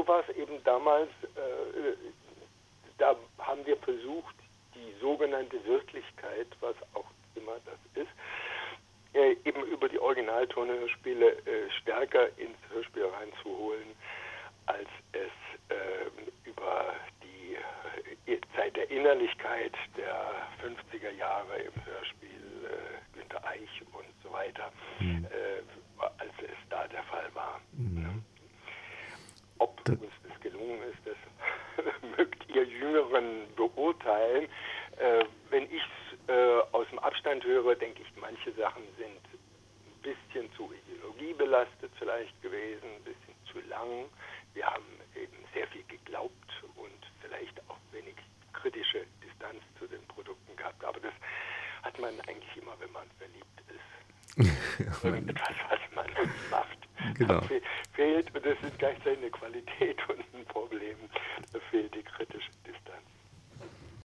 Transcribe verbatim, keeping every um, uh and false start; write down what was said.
so war es eben damals, äh, da haben wir versucht, die sogenannte Wirklichkeit, was auch immer das ist, äh, eben über die Originaltonhörspiele äh, stärker ins Hörspiel reinzuholen, als es äh, über die äh, Zeit der Innerlichkeit der fünfziger Jahre im Hörspiel, äh, Günter Eich und so weiter, Mhm. äh, als es da der Fall war. Mhm. Ob Da, uns das gelungen ist, das mögt ihr Jüngeren beurteilen. Äh, wenn ich es äh, aus dem Abstand höre, denke ich, manche Sachen sind ein bisschen zu ideologiebelastet vielleicht gewesen, ein bisschen zu lang. Wir haben eben sehr viel geglaubt und vielleicht auch wenig kritische Distanz zu den Produkten gehabt. Aber das hat man eigentlich immer, wenn man verliebt ist. Irgendetwas, was man macht, genau. fe- fehlt und das ist gleichzeitig eine Qualität und ein Problem.